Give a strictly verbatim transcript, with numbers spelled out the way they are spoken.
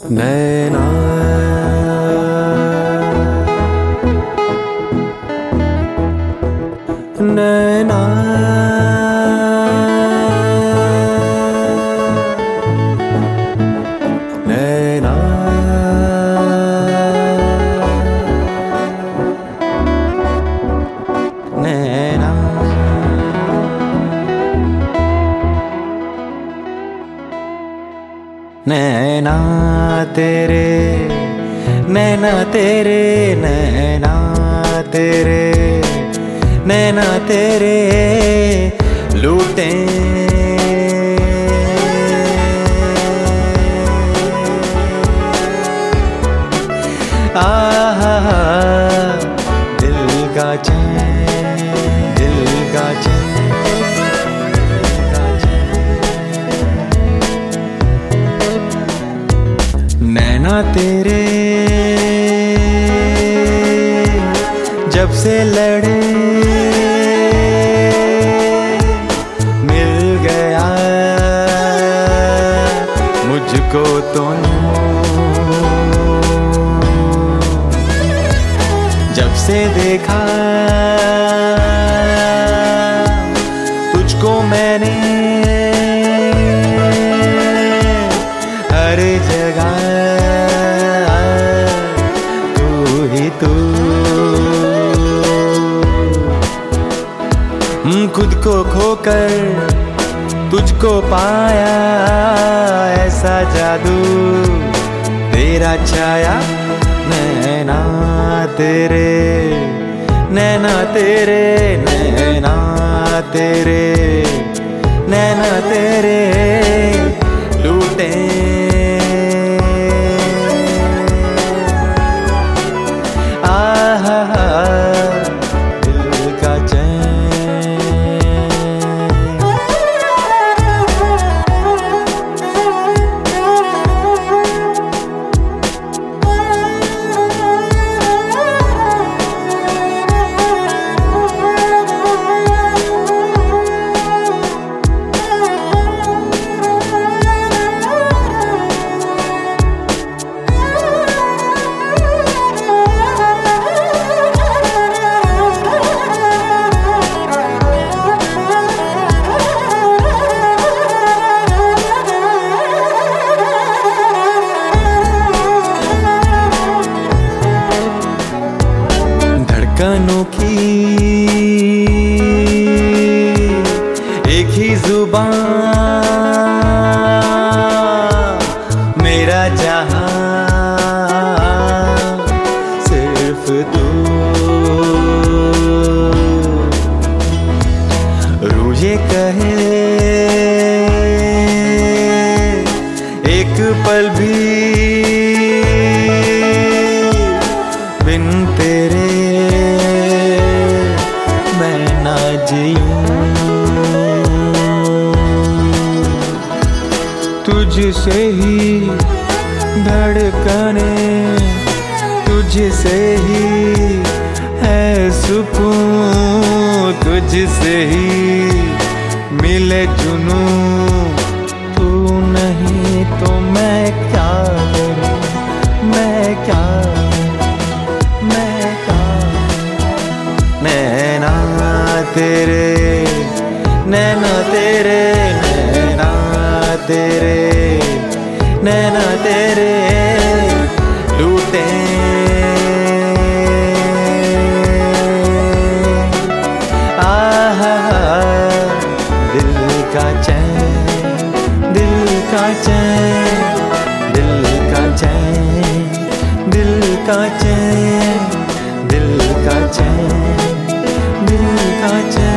नैना नैना नैना नैना नैना तेरे नैना तेरे नैना तेरे नैना तेरे लूटे आहा दिल का चैन दिल का चैन नैना तेरे जब से लड़े मिल गया मुझको तो जब से देखा तुझको मैंने हर जगह तू ही तू खुद को खोकर तुझको पाया ऐसा जादू तेरा छाया नैना तेरे नैना तेरे नैना तेरे नैना तेरे लूटे आहा दिल का चैन धड़कनों की एक ही जुबान मेरा जहां सिर्फ तू रोज ये कहे एक पल भी बिन तेरे मैं ना जीऊं तुझसे ही धड़कने तुझसे ही है सुकून तुझसे ही मिले जुनून तू नहीं तो मैं क्या करूं मैं क्या मैं क्या नैना तेरे नैना तेरे नैना तेरे नैना तेरे लूटे आहा दिल का चैन दिल का चैन दिल का चैन दिल का चैन दिल का चैन दिल का चैन